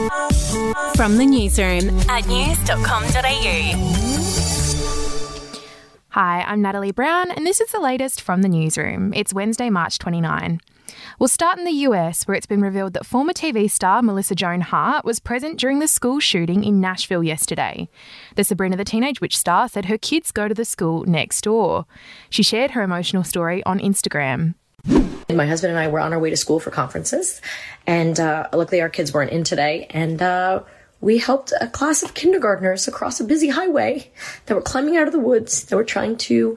From the newsroom at news.com.au. Hi, I'm Natalie Brown, and this is the latest from the newsroom. It's Wednesday, March 29. We'll start in the US, where it's been revealed that former TV star Melissa Joan Hart was present during the school shooting in Nashville yesterday. The Sabrina the Teenage Witch star said her kids go to the school next door. She shared her emotional story on Instagram. My husband and I were on our way to school for conferences, and luckily our kids weren't in today, and we helped a class of kindergartners across a busy highway that were climbing out of the woods, that were trying to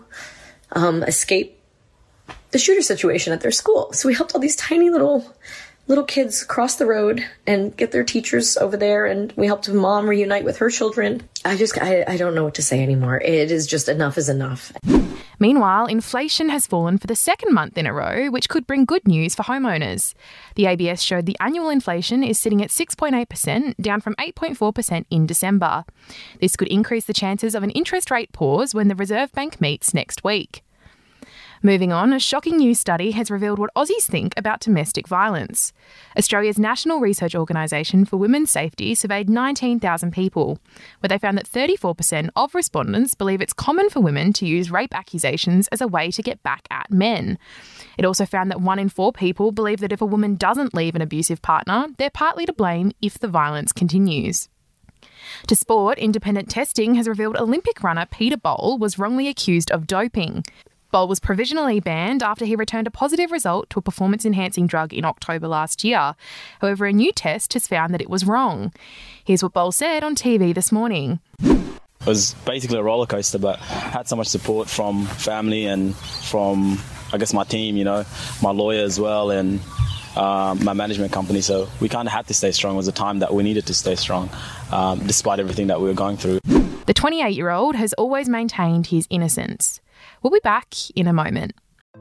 escape the shooter situation at their school. So we helped all these tiny little kids cross the road and get their teachers over there, and we helped a mom reunite with her children. I don't know what to say anymore. It is just enough is enough. Meanwhile, inflation has fallen for the second month in a row, which could bring good news for homeowners. The ABS showed the annual inflation is sitting at 6.8%, down from 8.4% in December. This could increase the chances of an interest rate pause when the Reserve Bank meets next week. Moving on, a shocking new study has revealed what Aussies think about domestic violence. Australia's National Research Organisation for Women's Safety surveyed 19,000 people, where they found that 34% of respondents believe it's common for women to use rape accusations as a way to get back at men. It also found that 1 in 4 people believe that if a woman doesn't leave an abusive partner, they're partly to blame if the violence continues. To sport, independent testing has revealed Olympic runner Peter Bol was wrongly accused of doping. Bol was provisionally banned after he returned a positive result to a performance-enhancing drug in October last year. However, a new test has found that it was wrong. Here's what Bol said on TV this morning. It was basically a roller coaster, but I had so much support from family and from, I guess, my team, my lawyer as well, and my management company. So we kind of had to stay strong. It was a time that we needed to stay strong, despite everything that we were going through. The 28-year-old has always maintained his innocence. We'll be back in a moment.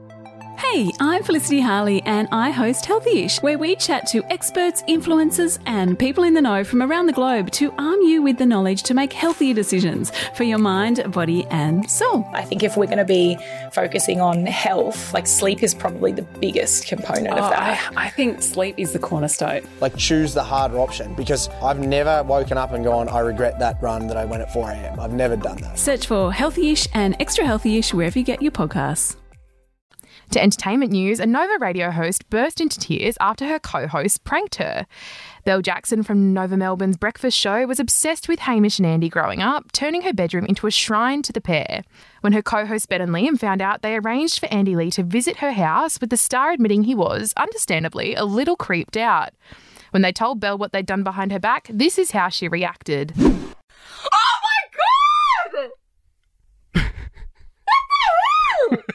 Hey, I'm Felicity Harley and I host Healthyish, where we chat to experts, influencers and people in the know from around the globe to arm you with the knowledge to make healthier decisions for your mind, body and soul. I think if we're going to be focusing on health, sleep is probably the biggest component of that. I think sleep is the cornerstone. Choose the harder option, because I've never woken up and gone, I regret that run that I went at 4 a.m. I've never done that. Search for Healthyish and Extra Healthyish wherever you get your podcasts. To entertainment news, a Nova radio host burst into tears after her co-host pranked her. Belle Jackson from Nova Melbourne's breakfast show was obsessed with Hamish and Andy growing up, turning her bedroom into a shrine to the pair. When her co-host Ben and Liam found out, they arranged for Andy Lee to visit her house, with the star admitting he was, understandably, a little creeped out. When they told Belle what they'd done behind her back, this is how she reacted. Oh my God! What the hell?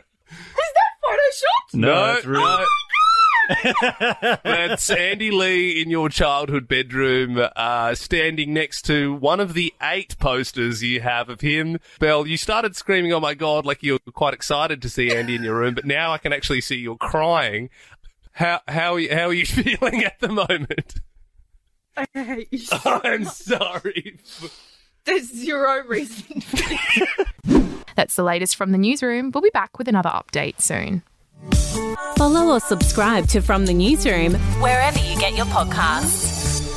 No, that's right. Oh that's Andy Lee in your childhood bedroom, standing next to one of the 8 posters you have of him. Belle, you started screaming, "Oh my God," like you were quite excited to see Andy in your room, but now I can actually see you're crying. How are you feeling at the moment? I hate you so much. I'm sorry. There's zero reason for this. That's the latest from the newsroom. We'll be back with another update soon. Follow or subscribe to From the Newsroom wherever you get your podcasts.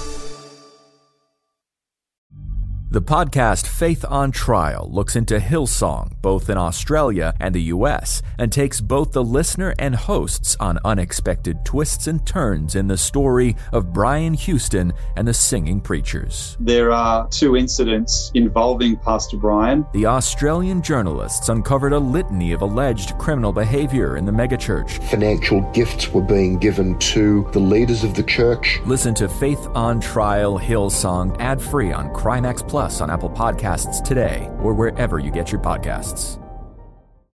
The podcast Faith on Trial looks into Hillsong, both in Australia and the US, and takes both the listener and hosts on unexpected twists and turns in the story of Brian Houston and the Singing Preachers. There are 2 incidents involving Pastor Brian. The Australian journalists uncovered a litany of alleged criminal behavior in the megachurch. Financial gifts were being given to the leaders of the church. Listen to Faith on Trial Hillsong ad-free on Crimex Plus on Apple Podcasts today, or wherever you get your podcasts.